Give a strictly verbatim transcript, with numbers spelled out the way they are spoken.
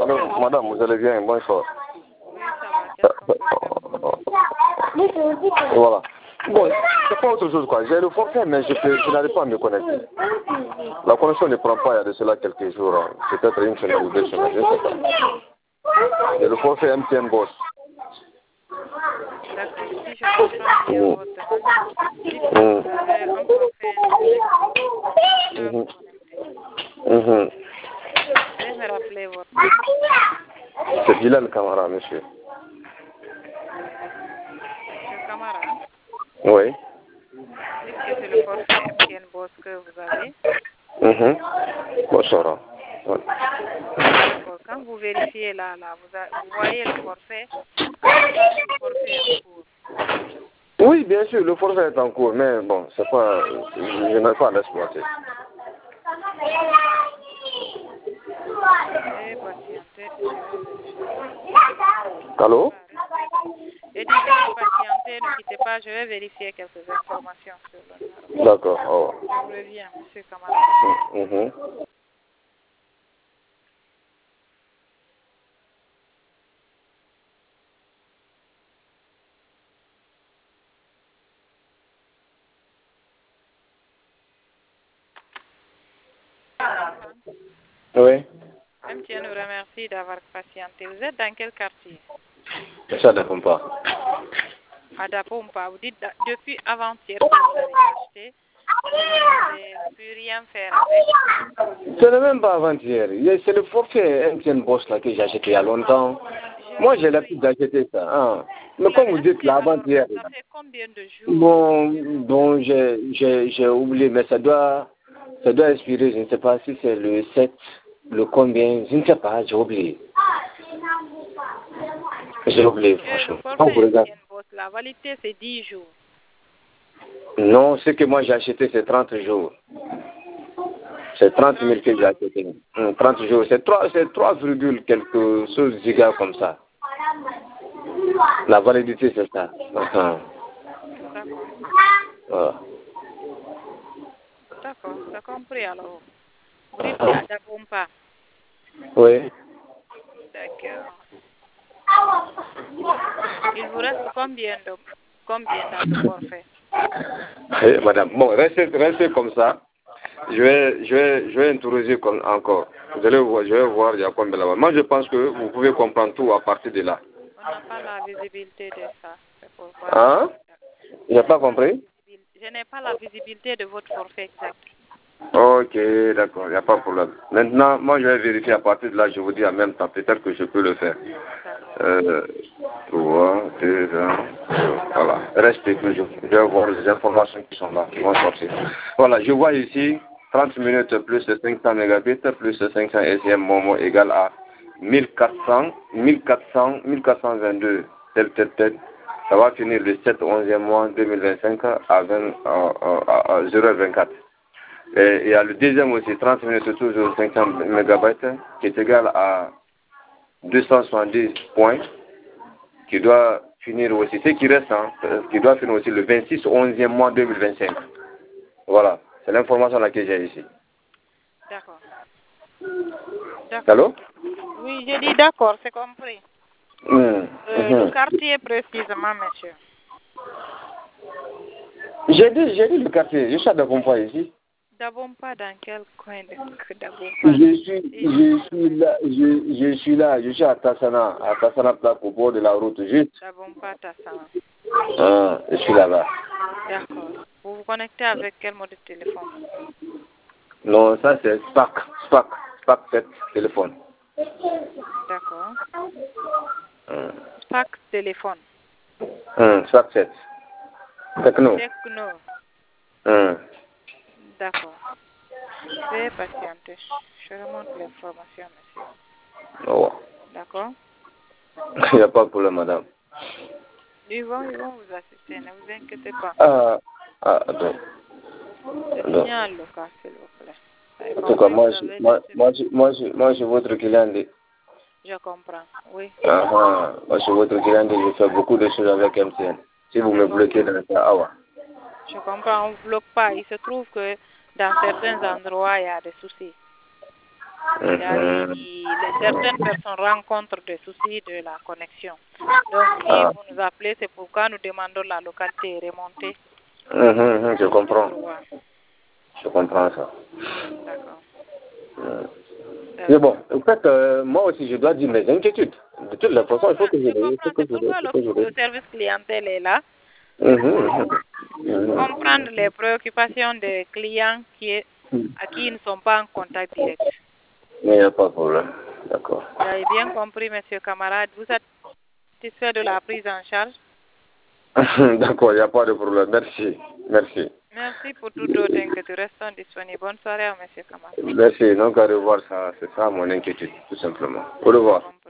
Alors, madame, vous allez bien, bonsoir. Oui, ça va. Voilà. Bon, c'est pas autre chose quoi. J'ai le forfait, mais je, peux, je n'arrive pas à me connecter. La connexion ne prend pas il y a de cela quelques jours. Hein. Peut-être une semaine ou deux semaines, je ne sais pas. J'ai le forfait M T N Boss. D'accord, si je comprends bien votre demande, si vous avez un forfait direct, vous vous connecter. Veuillez me rappeler votre nom. C'est Bilal Camara, monsieur. Monsieur Camara. Oui. Est-ce que c'est le forfait M T N Boss que vous avez? Mmh. Bonsoir. Ouais. D'accord. Quand vous vérifiez là, là vous, a, vous voyez le forfait, le forfait en cours. Oui, bien sûr, le forfait est en cours, mais bon, c'est pas, je n'ai pas à l'exploiter. Et patienter, je vais vérifier. Allô? Et déjà patienter, ne quittez pas, je vais vérifier quelques informations sur le numéro. D'accord, au revoir. Je vous reviens, monsieur Camara. Mmh. Oui. M T N nous remercie d'avoir patienté. Vous êtes dans quel quartier? Ça ne dépend pas. À Dapompa, vous dites depuis avant-hier que vous avez acheté, vous n'avez pu rien faire avec. Ce n'est même pas avant-hier. C'est le forfait M T N Boss là que j'ai acheté il y a longtemps. Je Moi, j'ai l'habitude d'acheter ça. Hein. Mais comme vous dites là, avant-hier. Ça fait combien de jours? Bon, bon j'ai oublié, mais ça doit, ça doit expirer. Je ne sais pas si c'est le sept, le combien. Je ne sais pas, j'ai oublié. J'ai oublié, franchement. Le forfait M T N Boss, la validité, c'est dix jours. Non, ce que moi j'ai acheté, c'est trente jours. C'est trente mille que j'ai acheté. trente jours, c'est trois, c'est trois virgule quelque chose gigas comme ça. La validité, c'est ça. D'accord. Voilà. D'accord, c'est compris alors. Vous dites à Dapompa. Oui. D'accord. Il vous reste combien de combien dans le forfait? Eh, madame, bon, restez, restez comme ça. Je vais, je vais, je vais introduire comme encore. Vous allez voir, je vais voir il y a combien là-bas. Moi, je pense que vous pouvez comprendre tout à partir de là. On n'a pas la visibilité de ça. C'est pourquoi. Hein? Il n'a pas compris? Je n'ai pas la visibilité de votre forfait exact. Ok, d'accord, il n'y a pas de problème. Maintenant, moi, je vais vérifier à partir de là, je vous dis en même temps, peut-être que je peux le faire. Euh, trois, deux, un, voilà. Restez toujours. Je vais voir les informations qui sont là, qui vont sortir. Voilà, je vois ici, trente minutes plus cinq cents mégabits plus cinq cents S M Momo égale à mille quatre cents, mille quatre cents, mille quatre cent vingt-deux, tel, tel, tel. Ça va finir le sept onzième mois deux mille vingt-cinq à, vingt, à, à zéro heure vingt-quatre. Et il y a le deuxième aussi, trente minutes toujours cinq cents mégabytes, qui est égal à deux cent soixante-dix points, qui doit finir aussi, ce qui reste, hein, qui doit finir aussi le vingt-six onzième mois deux mille vingt-cinq. Voilà, c'est l'information là que j'ai ici. D'accord. Allô? Oui, j'ai dit d'accord, c'est compris. Mmh. Euh, Mmh. Le quartier précisément, monsieur. J'ai dit, j'ai dit le quartier, je suis à Dapompa ici. Dapompa, dans quel coin de Dapompa? Je suis, je suis là, je, je suis là, je suis à Tassana, à Tassana Plaque, au bord de la route, juste. Dapompa, Tassana. Ah, je suis là-bas. D'accord. Vous vous connectez avec quel mode de téléphone? Non, ça c'est Spark, Spark, Spark sept téléphone. D'accord. Hum. Spark téléphone. Hum, Spark sept. Techno. Techno. Hum. D'accord. Veuillez patienter. Je remonte l'information, monsieur. Oh. D'accord. Il n'y a pas de problème, madame. Ils vont, ils vont vous assister, ne vous inquiétez pas. Ah, ah, attends. Je signale le cas, s'il vous plaît. En tout cas, moi, je, moi, moi, je, moi, je, moi, je suis votre client. De... Je comprends, oui. Ah, ah, moi, je suis votre client. De... Je fais beaucoup de choses avec M T N. Si vous me bloquez dans ça, ah ouais. Je comprends, on ne bloque pas. Il se trouve que dans certains endroits, il y a des soucis. C'est-à-dire, si les- certaines personnes rencontrent des soucis de la connexion. Donc, si Ah. vous nous appelez, c'est pourquoi nous demandons la localité remontée. Mhm, mhm, je comprends. Ouais. Je comprends ça. D'accord. Euh, D'accord. Mais bon, en fait, euh, moi aussi, je dois dire mes inquiétudes. De toutes les façons, il faut que je Je le il faut comprends. que C'est je le- pourquoi il faut que je le, le- le service clientèle est là. Mhm, Pour mhm, mhm. comprendre les préoccupations des clients qui, à qui ils ne sont pas en contact direct. Il n'y a pas de problème. D'accord. Vous avez bien compris, monsieur camarade. Vous êtes satisfait de la prise en charge? D'accord, il n'y a pas de problème. Merci. Merci. Merci pour toute autre inquiétude. Restons disponibles. Bonne soirée à monsieur camarade. Merci. Donc, à revoir, ça, c'est ça mon inquiétude, tout simplement. Au revoir.